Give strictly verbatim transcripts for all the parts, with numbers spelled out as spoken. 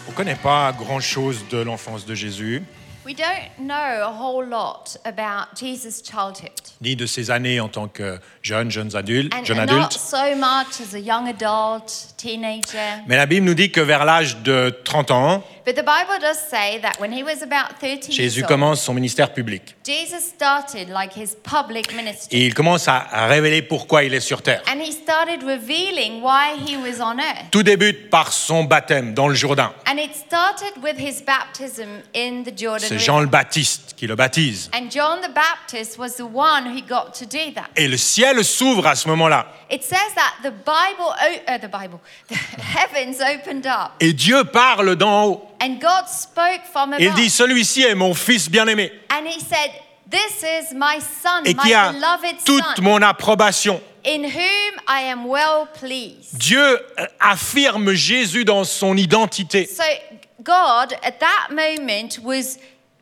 On ne connaît pas grand-chose de l'enfance de Jésus, We don't know a whole lot about Jesus' childhood. ni de ses années en tant que jeune, jeunes adultes, And, jeune and not adulte. so much as a young adult, teenager. Mais la Bible nous dit que vers l'âge de trente ans, But the Bible does say that when he was about thirty Jésus years old, commence son ministère public. Jesus started like his public ministry. Et il commence à, à révéler pourquoi il est sur terre. And he started revealing why he was on earth. Tout débute par son baptême dans le Jourdain. And it started with his baptism in the Jordan C'est River. Jean le Baptiste qui le baptise. And John the Baptist was the one who got to do that. Et le ciel s'ouvre à ce moment-là. It says that the Bible, o- uh, the Bible, the heavens opened up. Et Dieu parle d'en haut. And God spoke from Il above. dit, celui-ci est mon fils bien-aimé And he said, "This is my son, et my qui a beloved toute son, mon approbation. in whom I am well pleased." Dieu euh, affirme Jésus dans son identité. So God, at that moment, was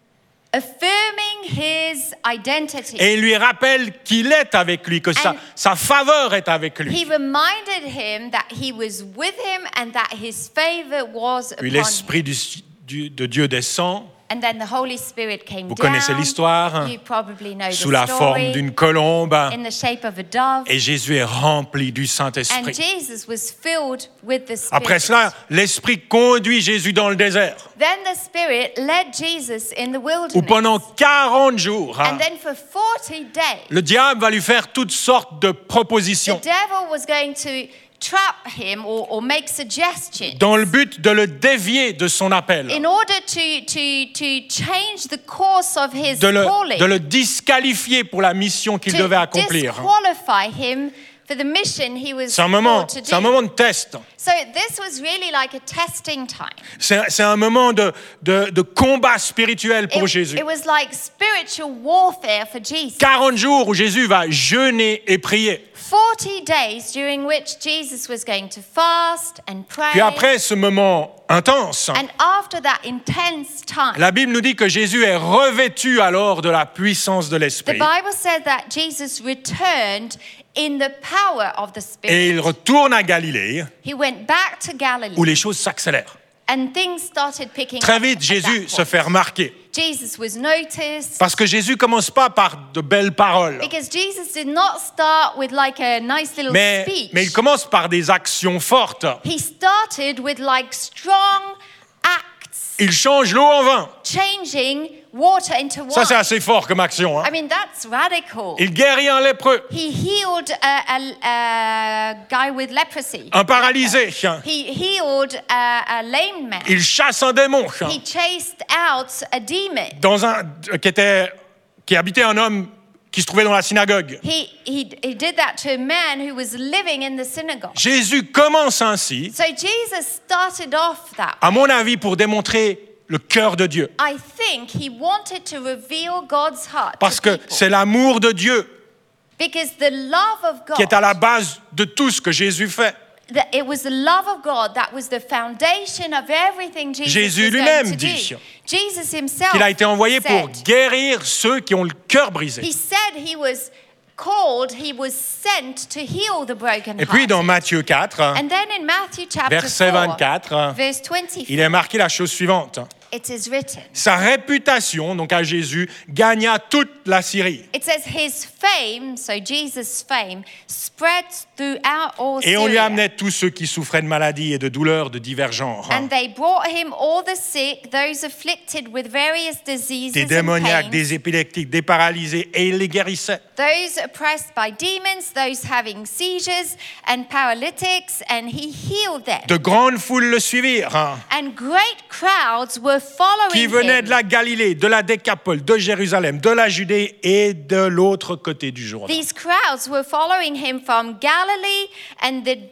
affirming his identity. Et il lui rappelle qu'il est avec lui, que sa, And- sa faveur est avec He lui. reminded him that he was with him and that his favor was Puis upon him. l'Esprit du, du- de Dieu descend And then the Holy Spirit came Vous down. connaissez l'histoire, You probably know sous the la story. forme d'une colombe. In the shape of a dove. Et Jésus est rempli du And Saint-Esprit. Jesus was filled with the Spirit. Après cela, l'Esprit conduit Jésus dans le désert, Then the Spirit led Jesus in the où wilderness. pendant quarante jours, hein, And then for forty days, le diable va lui faire toutes sortes de the propositions devil was going to trap him or, or make suggestions dans le but de le dévier de son appel, in order to, to, to change the course of his de le, calling, de le disqualifier pour la mission qu'il devait to accomplir. disqualify him for the mission he was C'est un moment, called to c'est un do. moment de test. So this was really like a testing time. C'est, c'est un moment de, de, de combat spirituel pour It, Jésus. it was like spiritual warfare for Jesus. quarante jours où Jésus va jeûner et prier. forty days during which Jesus was going to fast and pray. Puis après ce moment intense, And after that intense time, la Bible nous dit que Jésus est revêtu alors de la puissance de the l'Esprit. Bible said that Jesus returned in the power of the Et Spirit. il retourne à Galilée, He went back to Galilee où les choses s'accélèrent. and things started picking Très up. vite, at Jésus that se point. fait remarquer. Jesus was noticed Parce que Jésus commence pas par de belles paroles, because Jesus did not start with like a nice little mais, speech. mais il commence par des actions fortes. He started with like strong acts, Il change l'eau en vin. changing water into wine. Ça, c'est assez fort comme action. hein. I mean, that's radical. Il guérit un lépreux, He healed a, a, a guy with leprosy. un paralysé. He healed a, a lame man. Il chasse un démon He chased out a demon. dans un, qui, était, qui habitait un homme qui se trouvait dans la synagogue. He, he, he did that to a man who was living in the synagogue. Jésus commence ainsi, So Jesus started off that. à mon avis, pour démontrer le cœur de Dieu. I think he wanted to reveal God's heart Parce to que people. c'est l'amour de Dieu Because the love of God, qui est à la base de tout ce que Jésus fait. that it was the love of God that was the foundation of everything Jesus Jésus was lui-même going to dit do. Jesus himself qu'il a été envoyé pour said, guérir ceux qui ont le cœur brisé. he said he was called, he was sent to heal the broken Et puis dans hearted. Matthieu quatre, And then in Matthew chapter verset four, vingt-quatre, verse twenty-four, il est marqué la chose suivante. it is written. Sa réputation, donc à Jésus, gagna toute la Syrie. It says his fame, so Jesus' fame, spread throughout all Et on lui Syria. amenait tous ceux qui souffraient de maladies et de douleurs de divers genres. And they brought him all the sick, those afflicted with various diseases Des and démoniaques, pains, des épileptiques, des paralysés, et il les guérissait. those oppressed by demons, those having seizures and paralytics, and he healed them. De grandes foules le suivirent, hein, And great crowds were following qui venaient him. de la Galilée, de la Décapole, de Jérusalem, de la Judée et de l'autre côté du Jourdain. These crowds were following him from Galilee and the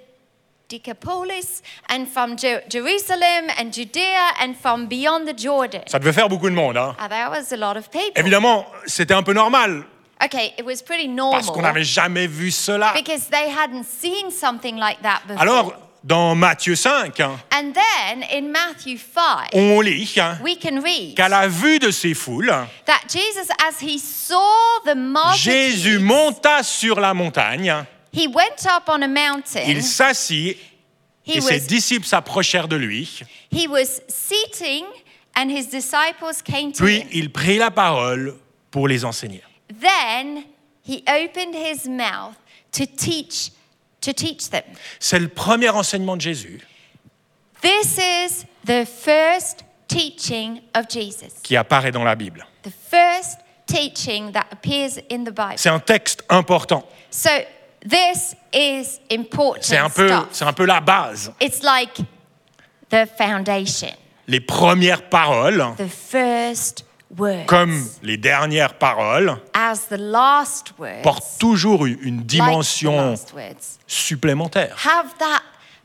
Decapolis, and from Jer- Jerusalem and Judea, and from beyond the Jordan. Ça devait faire beaucoup de monde. Hein. Ah, that was a lot of people. Évidemment, c'était un peu normal, Okay, it was pretty parce qu'on normal n'avait jamais vu cela. because they hadn't seen something like that before. Alors, dans Matthieu cinq, hein, And then in Matthew five, on lit hein, we can read qu'à la vue de ces foules, that Jesus, as he saw the Jésus multitudes, monta sur la montagne, he went up on a mountain il s'assit He et ses was, disciples s'approchèrent de lui. he was sitting and his disciples came to Puis him. il prit la parole pour les enseigner. Then he opened his mouth to teach, to teach them. C'est le premier enseignement de Jésus This is the first teaching of Jesus. qui apparaît dans la Bible. The first teaching that appears in the Bible. C'est un texte important. So this is important C'est un peu, stuff. c'est un peu la base. It's like the foundation, Les premières paroles, the first words. comme les dernières paroles, As the last words, portent toujours une like the dimension last words, supplémentaire. have that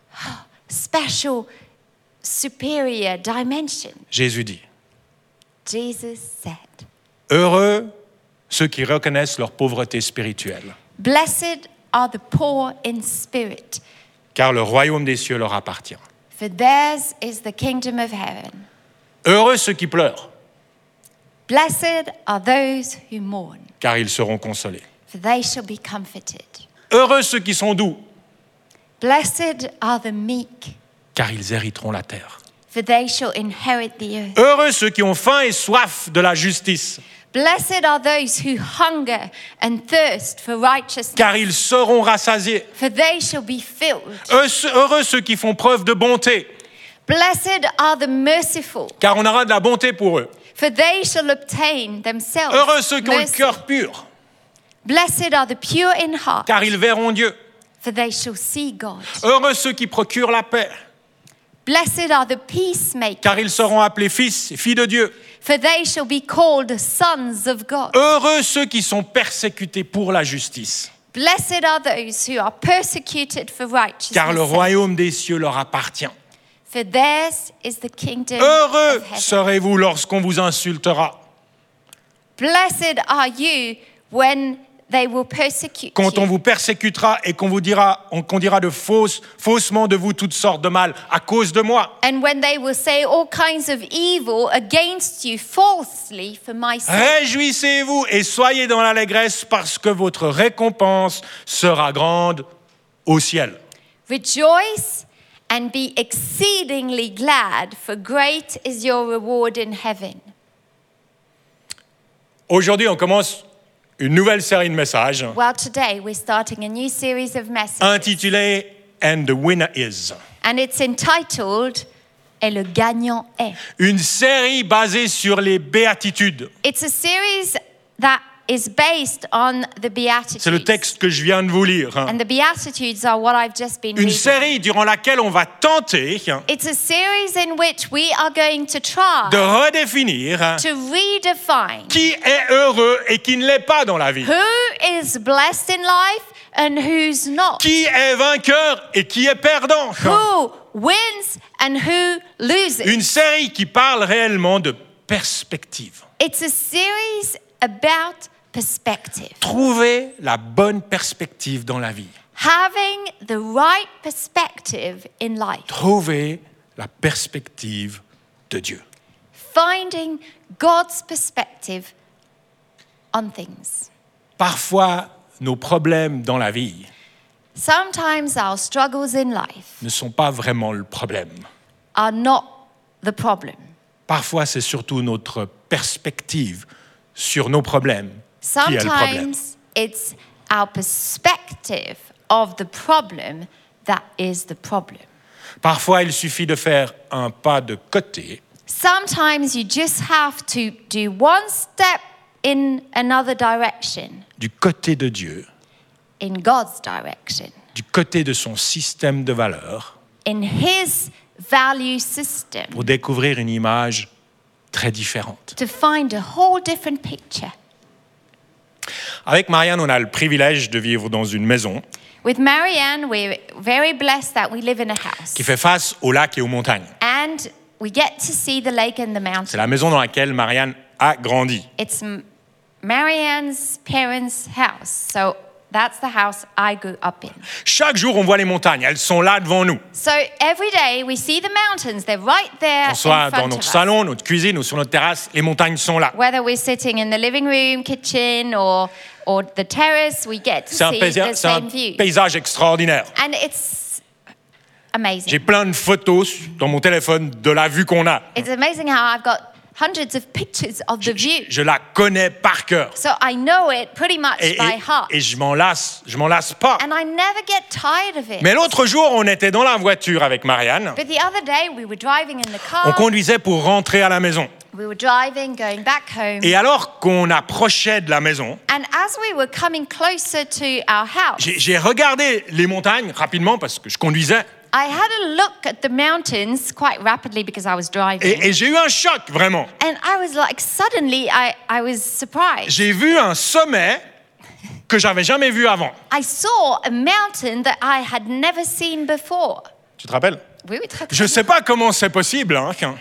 special, superior dimension. Jésus dit, Jesus said, heureux ceux qui reconnaissent leur pauvreté spirituelle, "Blessed are the poor in spirit, car le royaume des cieux leur appartient. for theirs is the kingdom of heaven. Heureux ceux qui pleurent, Blessed are those who mourn, car ils seront consolés. for they shall be comforted. Heureux ceux qui sont doux, Blessed are the meek, car ils hériteront la terre. for they shall inherit the earth. Heureux ceux qui ont faim et soif de la justice, Blessed are those who hunger and thirst for righteousness, car ils seront rassasiés. for they shall be filled. Heureux ceux qui font preuve de bonté, Blessed are the merciful, car on aura de la bonté pour eux. for they shall obtain themselves Heureux ceux qui ont le mercy. cœur pur, Blessed are the pure in heart, car ils verront Dieu. for they shall see God. Heureux ceux qui procurent la paix, Blessed are the peacemakers, car ils seront appelés fils et filles de Dieu. for they shall be called sons of God. Heureux ceux qui sont persécutés pour la justice, Blessed are those who are persecuted for righteousness' car le sake, royaume des cieux leur appartient. for theirs is the kingdom Heureux of heaven. serez-vous lorsqu'on vous insultera, Blessed are you when they will persecute quand on you, vous persécutera et qu'on vous dira, on- qu'on dira de fausses, faussement de vous toutes sortes de mal à cause de moi. and when they will say all kinds of evil against you falsely for my sake. Réjouissez-vous et soyez dans l'allégresse parce que votre récompense sera grande au ciel. Rejoice and be exceedingly glad, for great is your reward in heaven. Aujourd'hui, on commence une nouvelle série de messages Well, today we're starting a new series of messages, intitulée And the Winner Is. and it's entitled Et le gagnant est. Une série basée sur les béatitudes. It's a series that is based on the Beatitudes. C'est le texte que je viens de vous lire. And the Beatitudes are what I've just been Une reading. série durant laquelle on va tenter It's a series in which we are going to try de redéfinir to redefine qui est heureux et qui ne l'est pas dans la vie. who is blessed in life and who's not. Qui est vainqueur et qui est perdant. Who wins and who loses. Une série qui parle réellement de perspective. It's a series about perspective. Trouver la bonne perspective dans la vie. Having the right perspective in life. Trouver la perspective de Dieu. Finding God's perspective on things. Parfois, nos problèmes dans la vie Sometimes our struggles in life ne sont pas vraiment le problème. are not the problem. Parfois, c'est surtout notre perspective sur nos problèmes qui est le problème. Sometimes it's our perspective of the problem that is the problem. Parfois, il suffit de faire un pas de côté Sometimes you just have to do one step in another direction, du côté de Dieu, in God's direction, du côté de son système de valeurs, in His value system, pour découvrir une image très différente. to find a whole different picture. Avec Marianne, on a le privilège de vivre dans une maison With Marianne, we're very blessed that we live in a house. qui fait face au lac et aux montagnes. And we get to see the lake and the C'est mountain. la maison dans laquelle Marianne a grandi. It's M- Marianne's parents' house. So that's the house I grew up in. Chaque jour, on voit les montagnes. Elles sont là devant nous. So every day we see the mountains. They're right there Qu'on soit in dans front of notre us. salon, notre cuisine ou sur notre terrasse, les montagnes sont là. Whether we're sitting in the living room, kitchen, or or the terrace, we get to C'est un, see paisa- the c'est un same view. paysage extraordinaire. And it's amazing. J'ai plein de photos dans mon téléphone de la vue qu'on a. It's amazing how I've got hundreds of pictures of the view. Je la connais par cœur. So I know it pretty much Et, by et, heart. et je m'en lasse, je m'en lasse pas. And I never get tired of it. Mais l'autre jour, on était dans la voiture avec Marianne. But the other day we were driving in the On car. conduisait pour rentrer à la maison. We were driving, going back home. Et alors qu'on approchait de la maison, And as we were coming closer to our house, j'ai, j'ai regardé les montagnes rapidement parce que je conduisais. I had a look at the mountains quite rapidly because I was driving. Et, et j'ai eu un choc, vraiment. And I was like, suddenly I, I was surprised. J'ai vu un sommet que j'avais jamais vu avant. I saw a mountain that I had never seen before. Tu te rappelles? Oui, oui, très, très Je bien. sais pas comment c'est possible, hein, qu'un-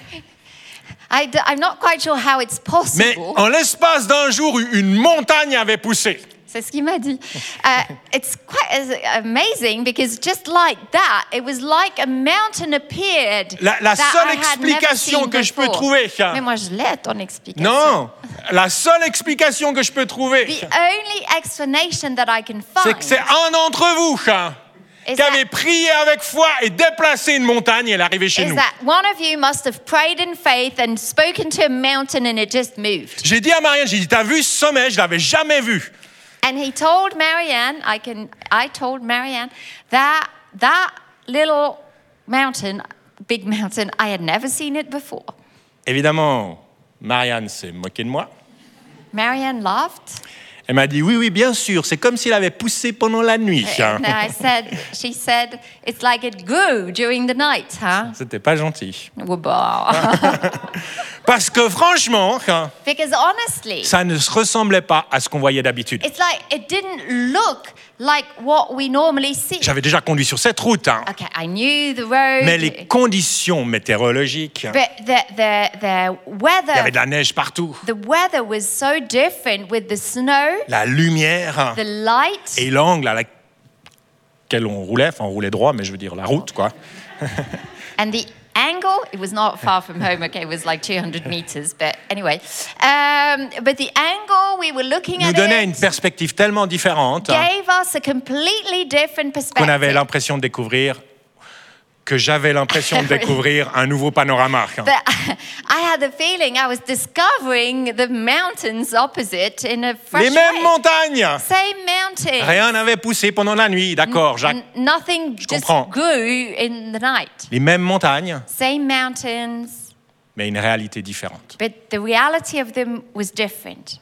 I d- I'm not quite sure how it's mais possible. en l'espace d'un jour, une montagne avait poussé. C'est ce qu'il m'a dit. Uh, it's quite as- amazing because just like that, it was like a mountain appeared. La- la that seule I had never explication seen que je peux before. trouver, Mais moi, je l'ai, ton explication. Non, la seule explication que je peux trouver, The only explanation that I can c'est find que c'est un d'entre vous hein, is qui avait that, prié avec foi et déplacé une montagne et elle est arrivée chez is nous. that one of you must have prayed in faith and spoken to a mountain and it just moved. J'ai dit à Marianne, j'ai dit, t'as vu ce sommet, je l'avais jamais vu. And he told Marianne, I can, I told Marianne that that little mountain, big mountain, I had never seen it before. Évidemment, Marianne s'est moquée de moi. Marianne laughed. Elle m'a dit, oui, oui, bien sûr, c'est comme s'il avait poussé pendant la nuit. hein. And I said, she said, it's like it grew during the night, huh? C'était pas gentil. Well, bah. Parce que franchement, hein, Because honestly, ça ne se ressemblait pas à ce qu'on voyait d'habitude. it's like it didn't look like what we normally see. J'avais déjà conduit sur cette route, hein, Okay, I knew the road. mais les conditions météorologiques, But the, the, the il y avait weather, de la neige partout, the weather was so different with the snow, la lumière hein, the light, et l'angle à laquelle on roulait, enfin on roulait droit, mais je veux dire la route, quoi. and the angle. It was not far from home, okay, it was like two hundred meters, but anyway. Um, but the angle we were looking Nous at donnait une it perspective tellement différente hein, gave us a completely different qu'on avait perspective. l'impression de découvrir, que j'avais l'impression de découvrir un nouveau panorama. hein. That I had the feeling I was discovering the mountains opposite in a fresh Les mêmes way. montagnes. Same mountain. Rien n'avait poussé pendant la nuit, d'accord, Jacques. N- nothing just comprends. grew in the night. Les mêmes montagnes, Same mountains, mais une réalité différente. but the reality of them was different.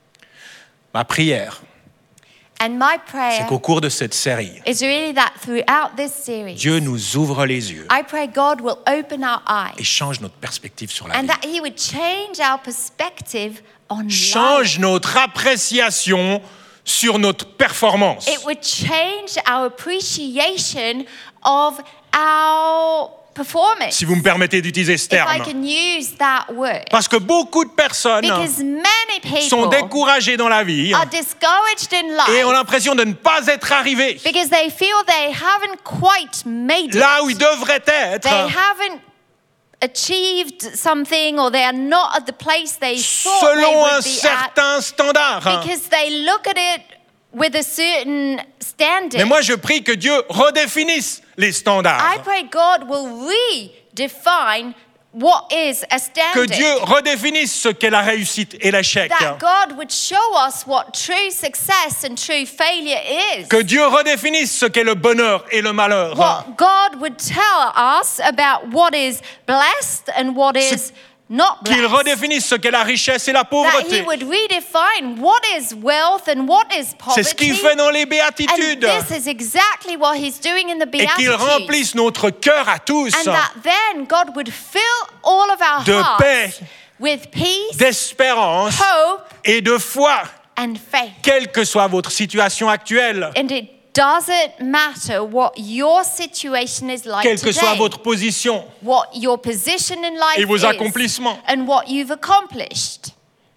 Ma prière, And my c'est prayer qu'au cours de cette série, is really that throughout this series, Dieu nous ouvre les yeux I pray God will open our et eyes change notre perspective sur la and vie. that He would change our perspective on life. Change notre appréciation sur notre performance. It would change our appreciation of our performance. Si vous me permettez d'utiliser ce If I terme. can use that word. Parce que beaucoup de personnes Because many sont people découragées dans la vie are discouraged in et ont life l'impression de ne pas être arrivés because they feel they haven't quite made it. là où ils devraient être They haven't achieved something or they are not at the place they thought they selon un would be at certain standard. because they look at it with a certain standard. Mais moi, je prie que Dieu redéfinisse les I standards. pray God will redefine what is a Que standard. Dieu redéfinisse ce qu'est la réussite et l'échec. That God would show us what true success and true failure is. Que Dieu redéfinisse ce qu'est le bonheur et le malheur. What God would tell us about what is blessed and what is not Qu'il blessed. redéfinisse ce qu'est la richesse et la That He pauvreté. would redefine what is wealth and what is C'est ce qu'il poverty. fait dans les And béatitudes. this is exactly what He's doing in the Et qu'il Beatitudes. remplisse notre cœur à tous And that then God would fill all of our de hearts paix, with peace, d'espérance hope, et de foi, and faith. quelle que soit votre situation actuelle, And it doesn't matter what your situation is like quelle que soit today, votre position what your position in life et vos is, accomplissements. and what you've accomplished.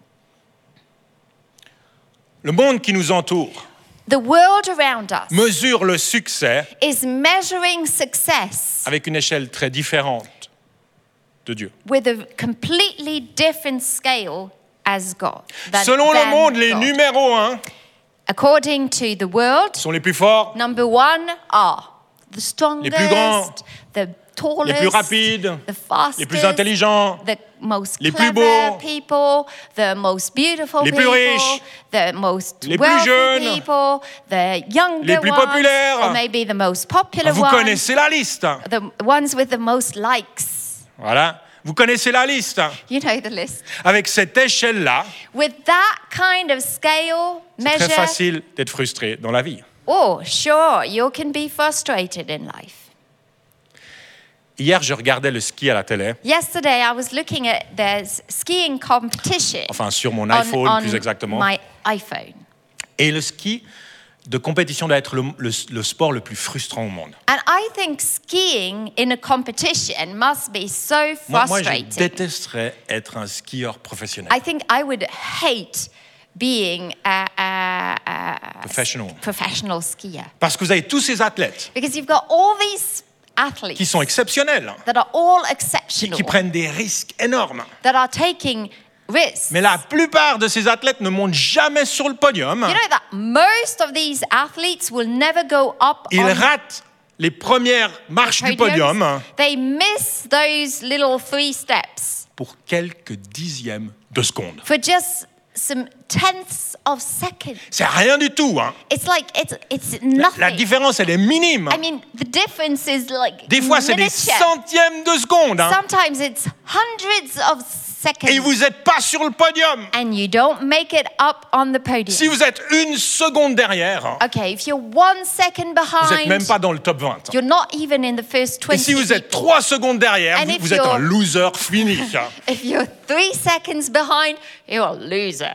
Le monde qui nous entoure The world around us mesure le succès is measuring success avec une échelle très différente de Dieu. with a completely different scale as God. than- Selon le than monde, les God. numéros un According to the world, sont les plus forts, number one are the strongest, les plus grands, the tallest, les plus rapides, the fastest, les plus intelligents, the most les plus clever beaux, people, the most beautiful les plus people, riches, the most les plus wealthy jeunes, people, the younger les plus ones, populaires. or maybe the most popular Vous ones, connaissez la liste. the ones with the most likes. Voilà. Vous connaissez la liste. You know the list. Avec cette échelle-là, With that kind of scale, c'est très measure, facile d'être frustré dans la vie. oh, sure, you can be frustrated in life. Hier, je regardais le ski à la télé, Yesterday, I was looking at there's skiing competition enfin sur mon on, iPhone on plus exactement. my iPhone. Et le ski de compétition doit être le, le- le sport le plus frustrant au monde. And I think skiing in a competition must be so Moi, moi, je frustrating. détesterais être un skieur professionnel. I think I would hate being a, a, a Professional. professional skier Parce que vous avez tous ces athlètes because you've got all these athletes qui sont exceptionnels, that are all qui, exceptional, qui prennent des risques énormes. that are taking risks. Mais la plupart de ces athlètes ne montent jamais sur le podium. You know that most of these athletes will never go up Ils on ratent les premières marches du podiums. podium They miss those little three steps pour quelques dixièmes de seconde. for just some tenths of seconds. C'est rien du tout. Hein. It's like it's it's La, nothing. la différence, elle est minime. I mean, the difference is like Des fois, c'est des miniature. centièmes de seconde. Hein. Sometimes it's hundreds of seconds, Et vous n'êtes pas sur le podium. and you don't make it up on the podium. Si vous êtes une seconde derrière, hein, Okay, if you're one second vous n'êtes behind, même pas dans le top vingt. you're not even in the first Et twenty si vous êtes people. trois secondes derrière, And vous, if vous êtes un you're- loser fini. If you're three seconds behind, you're a loser.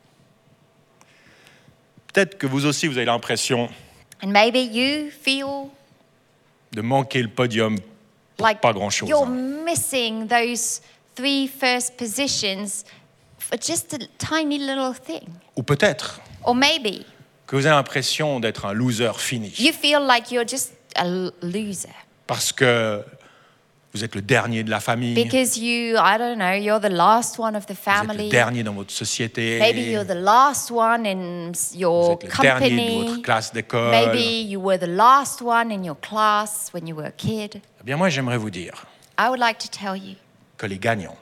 Peut-être que vous aussi, vous avez l'impression And maybe you feel de manquer le podium pour like pas grand-chose. you're hein. missing those three first positions for just a tiny little thing. Ou peut-être Or maybe que vous avez l'impression d'être un loser fini. you feel like you're just a l- loser Parce que vous êtes le dernier de la famille. because you, I don't know, you're the last one of the Vous êtes le family. dernier dans votre société. Maybe you're the last one in s- Vous your êtes le dernier de company. votre classe d'école. Maybe you were the last one in your class when you were a kid. Eh bien, moi, j'aimerais vous dire I would like to tell you que les gagnants,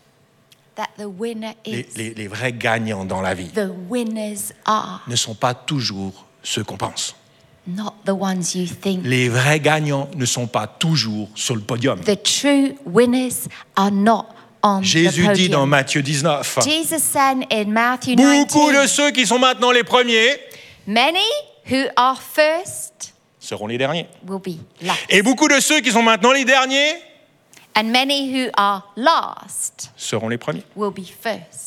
that the winner les, is, les- les vrais gagnants dans la vie, the winners are ne sont pas toujours ceux qu'on pense. not the ones you think. Les vrais gagnants ne sont pas toujours sur le podium. The true winners are not on Jésus the dit dans podium. Matthieu dix-neuf, Jesus said in Matthew beaucoup de nineteen, ceux qui sont maintenant les premiers many who are first seront les derniers. will be last, Et beaucoup de ceux qui sont maintenant les derniers and many who are last seront les premiers. will be first.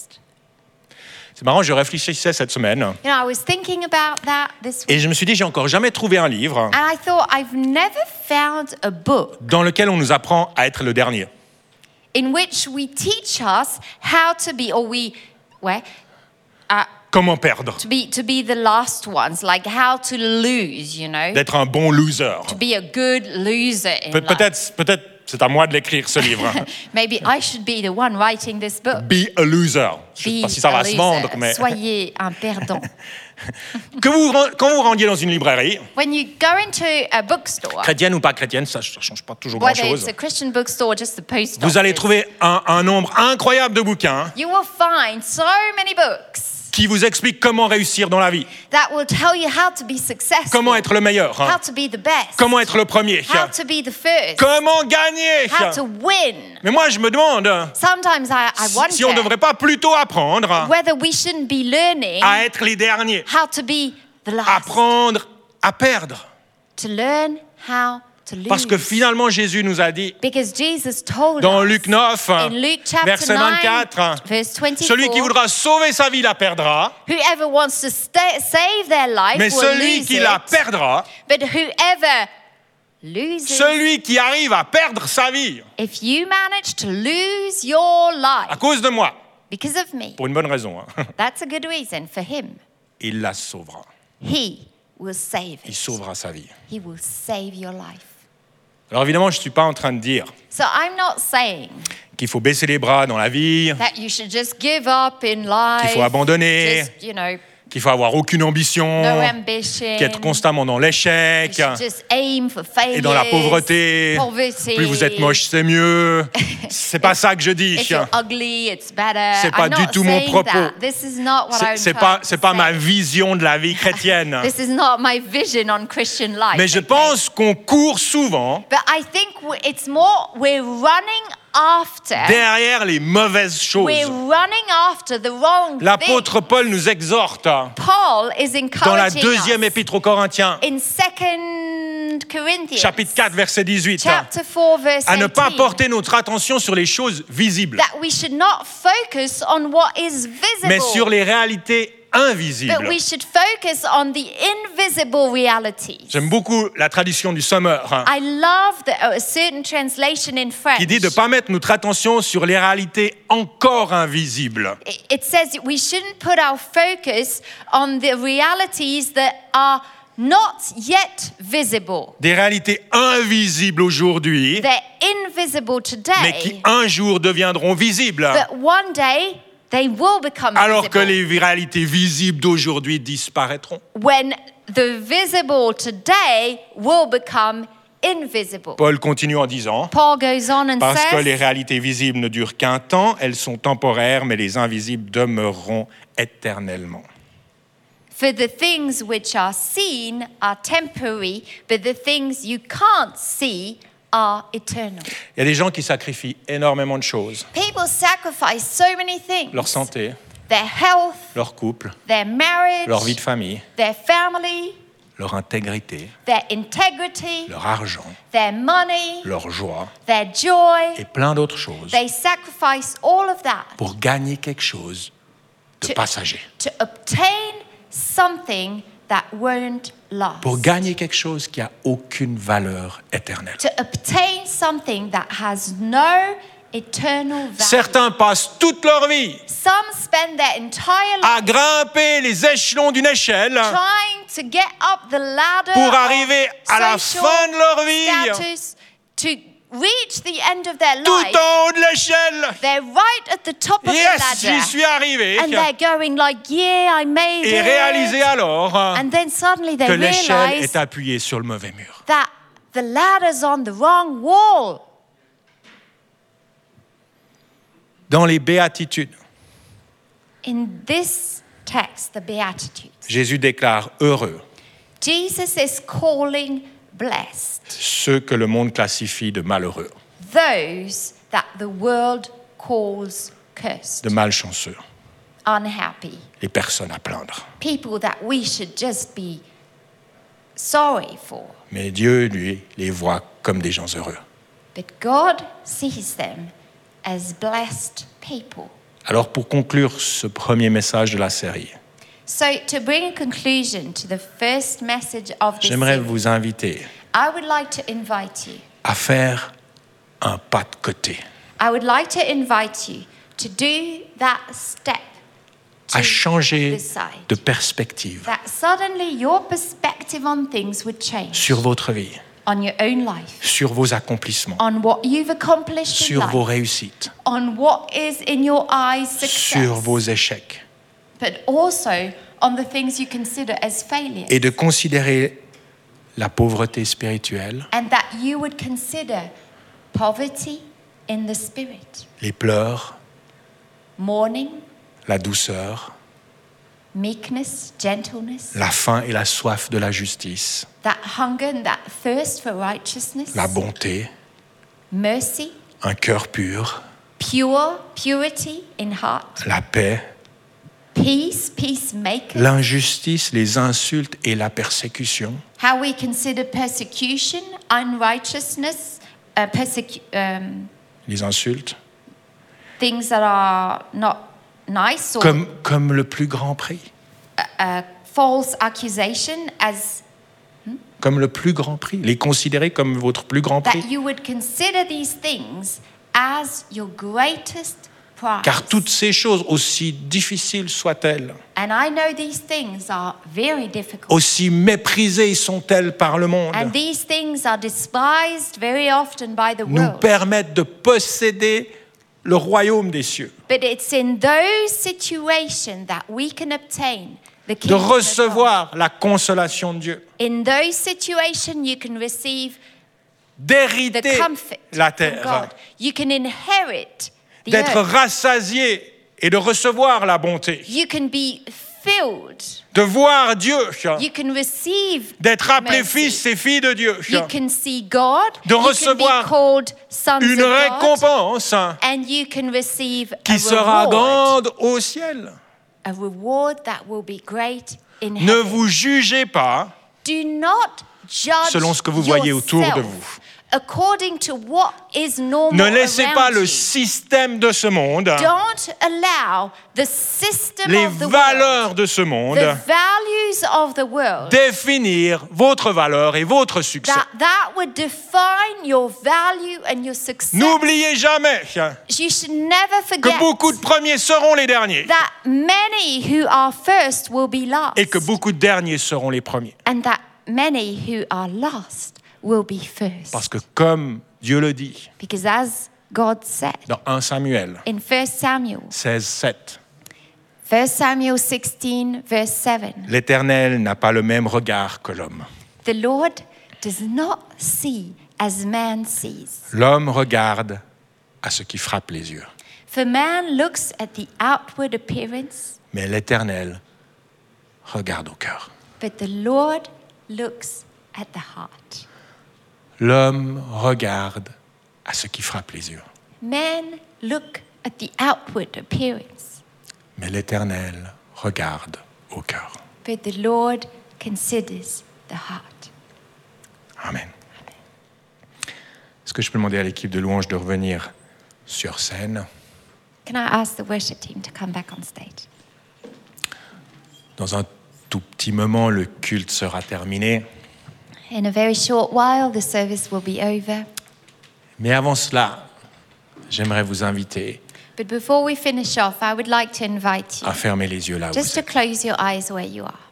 C'est marrant, je réfléchissais cette semaine You know, I was thinking about that this week, et je me suis dit, j'ai encore jamais trouvé un livre and I thought I've never found a book dans lequel on nous apprend à être le dernier. in which we teach us how to be, or we, where, uh, Comment perdre, to be to be the last ones, like how to lose, you know, d'être un bon loser. to be a good loser in Pe- life. Peut-être, peut-être, c'est à moi de l'écrire ce livre. Maybe I should be the one writing this book. Be a loser. Je ne sais Be pas si ça a va se loser. vendre, mais Soyez un perdant. que vous, quand vous rendiez dans une librairie, When you go into a bookstore, chrétienne ou pas chrétienne, ça ne change pas toujours whether grand-chose. it's a Christian bookstore or just the post Vous allez office, trouver un, un nombre incroyable de bouquins you will find so many books qui vous expliquent comment réussir dans la vie, that will tell you how to be successful, comment être le meilleur, hein, how to be the best, comment être le premier, how to be the first, comment gagner. how to win. Mais moi, je me demande Sometimes I, I si- wonder si on ne devrait pas plutôt apprendre whether we shouldn't be learning à être les derniers, how to be the last, apprendre à perdre. to learn how to lose. Parce que finalement, Jésus nous a dit, Because Jesus told dans us Luc neuf, in Luke chapter verset nine, vingt-quatre, verse twenty-four, celui qui voudra sauver sa vie la perdra, whoever wants to stay, save their life mais will celui lose qui it, la perdra, but whoever loses, celui qui arrive à perdre sa vie if you manage to lose your à life cause de moi, because of me, pour une bonne raison, hein, that's a good reason for him. il la sauvera. He will save Il it. sauvera sa vie. He will save your life. Alors évidemment, je ne suis pas en train de dire So I'm not saying qu'il faut baisser les bras dans la vie, that you should just give up in life, qu'il faut abandonner, just, you know, qu'il faut avoir aucune ambition, no ambition. qu'être constamment dans l'échec You should just aim for failures, et dans la pauvreté. poverty. Plus vous êtes moche, c'est mieux. C'est pas ça que je dis. If you're ugly, it's better. C'est pas I'm du not tout mon saying propos. that. This is not what C'est, I'm c'est trying pas, to c'est pas say. ma vision de la vie chrétienne. This is not my vision on Christian life. Mais je okay? pense qu'on court souvent But I think w- it's more we're running after. derrière les mauvaises choses. We're running after the wrong L'apôtre thing. Paul nous exhorte Paul is encouraging dans la deuxième us épître aux Corinthiens, in Second Corinthians, chapitre quatre, verset dix-huit, chapter four, verse à ne pas eighteen, porter notre attention sur les choses visibles, that we should not focus on what is visible, mais sur les réalités invisibles. but we should focus on the invisible realities. J'aime beaucoup la traduction du Sommeur, hein, I love the, a certain translation in French. qui dit de ne pas mettre notre attention sur les réalités encore invisibles. It- It says we shouldn't put our focus on the realities that are not yet visible. Des réalités invisibles aujourd'hui, They're invisible mais qui today, un jour deviendront visibles, but one day they will become alors que visible. les réalités visibles d'aujourd'hui disparaîtront. When the visible today will become invisible. Paul continue en disant, Paul goes on and parce que les says, réalités visibles ne durent qu'un temps, elles sont temporaires, mais les invisibles demeureront éternellement. for the things which are seen are temporary, but the things you can't see are eternal. Il y a des gens qui sacrifient énormément de choses, People sacrifice so many things. leur santé, Their health, leur couple, their marriage, leur vie de famille, their family, leur intégrité, their integrity, leur argent, their money, leur joie their joy. et plein d'autres choses They sacrifice all of that pour gagner quelque chose de To- passager, to obtain something that won't last. pour gagner quelque chose qui a aucune valeur éternelle. To obtain something that has no eternal value. Certains passent toute leur vie Some spend their entire à life grimper les échelons d'une échelle trying to get up the ladder pour of arriver à la social fin de leur vie, status, to reach the end of their tout life. en haut de l'échelle. They're right at the top of Yes, the j'y ladder. suis arrivé. And they're going like, yeah, I made Et it. réaliser alors And then suddenly they que l'échelle realize est appuyée sur le mauvais mur. that the ladder's on the wrong wall. Dans les béatitudes, In this text, the Beatitudes, Jésus déclare heureux Jesus is calling blessed ceux que le monde classifie de malheureux, those that the world calls cursed, de malchanceux, unhappy, les personnes à plaindre. people that we should just be sorry for. Mais Dieu, lui, les voit comme des gens heureux. But God sees them as blessed people. Alors pour conclure ce premier message de la série, So, to bring a conclusion to the first message of this j'aimerais series, vous inviter I would like to invite you. à faire un pas de côté, I would like to invite you to do that step to à changer the side. de perspective That suddenly your perspective on things would change sur votre vie, on your own life, sur vos accomplissements, on what you've accomplished in sur life, vos réussites, on what is in your eyes success, sur vos échecs, but also on the things you consider as failures, et de considérer la pauvreté spirituelle, and that you would consider poverty in the spirit, les pleurs, mourning, la douceur, meekness, gentleness, la faim et la soif de la justice, that hunger and that thirst for righteousness, la bonté, mercy, un cœur pur, pure, purity in heart, la paix, peace, peacemaker, l'injustice, les insultes et la persécution, how we consider persecution, unrighteousness, uh, persecu- um, les insultes, things that are not nice or comme, comme le plus grand prix, uh, false accusation as comme le plus grand prix, les considérer comme votre plus grand prix, that you would consider these things as your greatest prize. car toutes ces choses, aussi difficiles soient-elles, And I know these things are very difficult. aussi méprisées sont-elles par le monde, And these things are despised very often by the nous world. permettent de posséder le royaume des cieux. But it's in those situations that we can obtain the de kingdom of God. recevoir la consolation de Dieu, In those situations, you can receive the d'hériter comfort la from terre, God. You can inherit the d'être earth. rassasié et de recevoir la bonté, You can be filled. de voir Dieu, You can receive d'être appelé mercy. fils et filles de Dieu, You can see God. de You can recevoir be called sons une of God. récompense And you can receive qui a sera reward. grande au ciel. A reward that will be great in Ne heaven. vous jugez pas Do not judge selon ce que vous voyez autour de yourself vous. according to what is normal Ne laissez around pas le you. système de ce monde, Don't allow the system les of the valeurs world, de ce monde, the values of the world, définir votre valeur et votre succès. that that would define your value and your success. N'oubliez jamais You should never que forget beaucoup de premiers seront les derniers that many who are first will be last, et que beaucoup de derniers seront les premiers. and that many who are last will be first. Parce que comme Dieu le dit Because as God said dans premier Samuel in First Samuel, seize, sept, First Samuel sixteen, verse seven, l'Éternel n'a pas le même regard que l'homme. the Lord does not see as man sees. L'homme regarde à ce qui frappe les yeux, For man looks at the outward appearance, mais l'Éternel regarde au cœur. but the Lord looks at the heart. L'homme regarde à ce qui frappe les yeux, Men look at the outward appearance, mais l'Éternel regarde au cœur. but the Lord considers the heart. Amen. Est-ce que je peux demander à l'équipe de louange de revenir sur scène? Can I ask the worship team to come back on stage? Dans un tout petit moment, le culte sera terminé. In a very short while, the service will be over. Mais avant cela, j'aimerais vous inviter But before we finish off, I would like to invite you à fermer les yeux là où just vous to êtes. close your eyes where you are.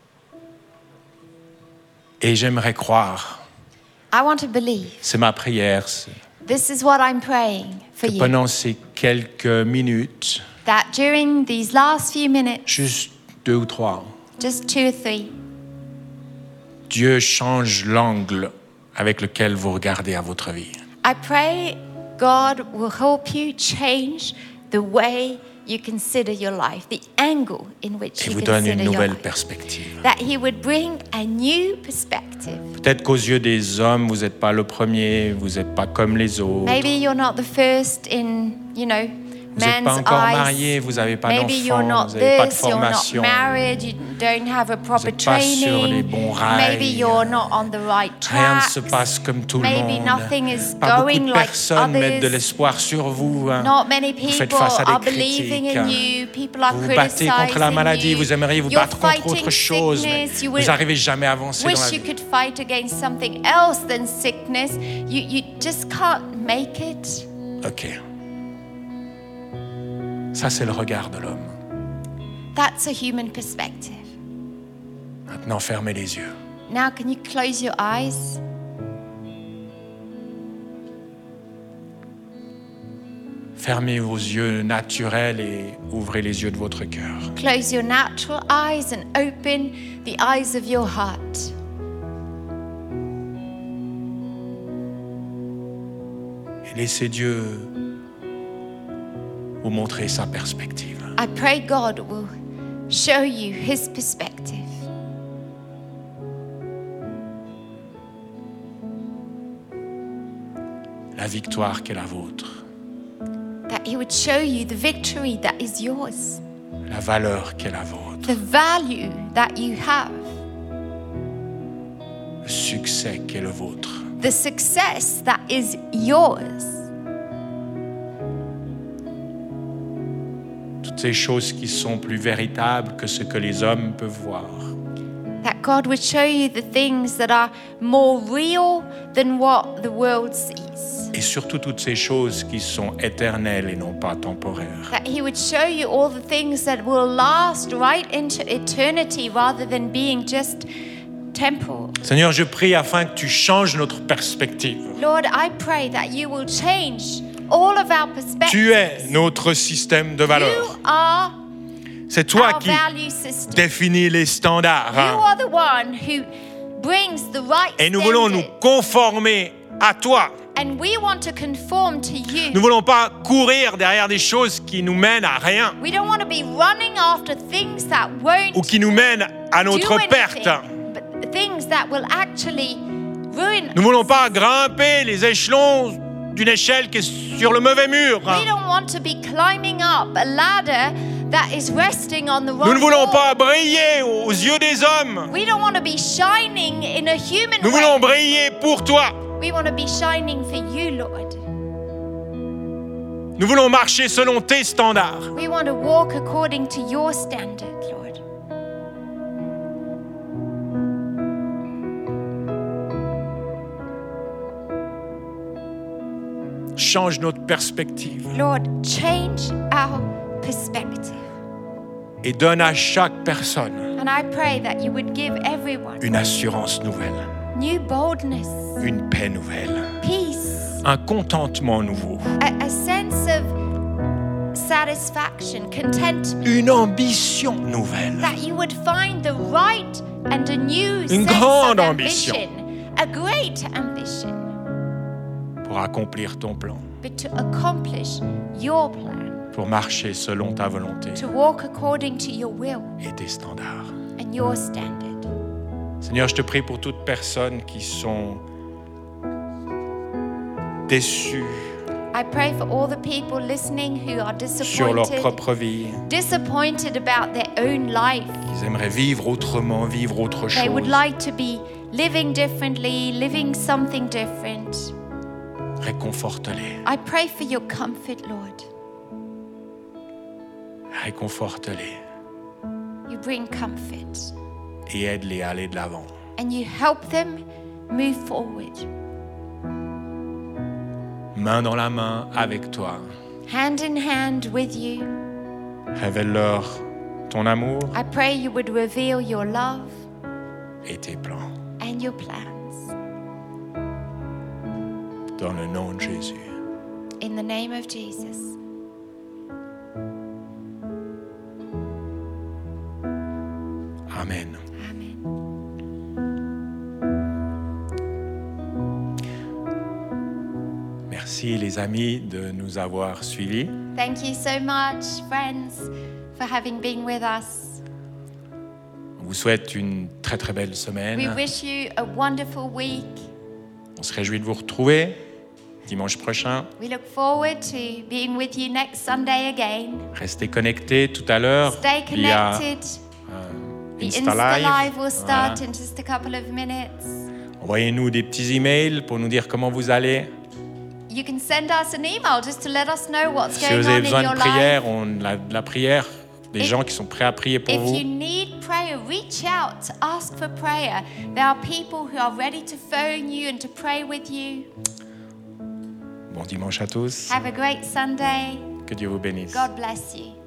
Et j'aimerais croire, I want to believe. c'est ma prière, c'est This is what I'm praying for que you. pendant ces quelques minutes, That during these last few minutes, juste deux ou trois, just two or three, Dieu change l'angle avec lequel vous regardez à votre vie. I pray God will help you change the way you consider your life, the angle in which Et you vous donne consider une your nouvelle life. perspective. That He would bring a new perspective. Peut-être qu'aux yeux des hommes, vous n'êtes pas le premier, vous n'êtes pas comme les autres. Maybe you're not the first in, you know, Vous n'êtes man's pas encore eyes. marié, vous n'avez pas Maybe you're d'enfant, not vous n'avez pas de this, you're not formation. married, you don't have a Vous proper n'êtes pas sur training. les bons rails. Maybe you're not on the right Rien ne track. se passe comme tout le Maybe monde. nothing is Pas beaucoup going de like personnes mettent de others. l'espoir sur vous. hein. Not many Vous faites people face à des are believing critiques. in you. People are Vous vous battez contre la criticizing maladie, you. vous aimeriez vous You're battre contre fighting autre chose, mais sickness. You vous would n'arrivez jamais à avancer dans la wish you vie. could fight against something else than sickness. You, you just can't make it. Ok. Ça, c'est le regard de l'homme. That's a human perspective. Maintenant, fermez les yeux. Now, can you close your eyes? Fermez vos yeux naturels et ouvrez les yeux de votre cœur. Close your natural eyes and open the eyes of your heart. Et laissez Dieu vous montrer sa perspective. I pray God will show you His perspective. La victoire qui est la vôtre. That He would show you the victory that is yours, La valeur qui est la vôtre. the value that you have, Le succès qui est le vôtre. the success that is yours. Toutes ces choses qui sont plus véritables que ce que les hommes peuvent voir. That God would show you the things that are more real than what the world sees. Et surtout toutes ces choses qui sont éternelles et non pas temporaires. That He would show you all the things that will last right into eternity rather than being just temporal. Seigneur, je prie afin que tu changes notre perspective. Lord, I pray that you will change all of our perspectives. Tu es notre système de valeurs. You are C'est toi our qui value system. définis les standards. You hein. are the one who brings the right Et nous voulons nous standard. conformer à toi. And we want to conform to you. Nous ne voulons pas courir derrière des choses qui nous mènent à rien We don't want to be running after things that won't ou qui nous mènent à do notre perte. anything, but things that will actually ruin Nous ne voulons us. pas grimper les échelons d'une échelle qui est sur le mauvais mur. We don't want to be climbing up a ladder that is resting on the wrong Nous ne voulons wall. pas briller aux yeux des hommes. We don't want to be shining in a human Nous way. voulons briller pour toi. We want to be shining for you, Lord. Nous voulons marcher selon tes standards. We want to walk according to your standard, Lord. Change notre perspective Lord, change our perspective. et donne à chaque personne And I pray that you would give everyone une assurance nouvelle, new boldness, une paix nouvelle, peace, un contentement nouveau, a, a sense of satisfaction, contentment, une ambition nouvelle. that you would find the right and a new Une sense grande of ambition. ambition, a great ambition, Pour accomplir ton plan, but to accomplish your plan, pour marcher selon ta volonté to walk according to your will et tes standards. and your standard. Seigneur, je te prie pour toutes personnes qui sont déçues I pray for all the people listening who are sur leur disappointed, propre vie. disappointed about their own life. Ils aimeraient vivre autrement, vivre autre They would chose. like to be living differently, living something different. Réconforte-les, I pray for your comfort, Lord. réconforte-les You bring comfort et aide-les à aller de l'avant. and you help them move forward. Main dans la main avec toi. Hand in hand with you. Révèle-leur ton amour I pray you would reveal your love et tes plans. and your plans. Dans le nom de Jésus. In the name of Jesus. Amen. Amen. Merci les amis de nous avoir suivis. Thank you so much, friends, for having been with us. On vous souhaite une très très belle We semaine. wish you a wonderful week. On se réjouit de vous retrouver dimanche prochain. We look forward to being with you next Sunday again. Restez connectés tout à l'heure Stay via connected. euh, The Insta Insta Live. Live will start Voilà. in just a couple of minutes. Envoyez-nous des petits emails pour nous dire comment vous allez. You can send us an email just to let us know what's Si going vous on avez in besoin your de prière, life. on a de la prière, des If- gens qui sont prêts à prier pour If vous. you need prayer, reach out to ask for prayer. There are people who are ready to phone you and to pray with you. Bon dimanche à tous. Have a great Sunday. Que Dieu vous bénisse. God bless you.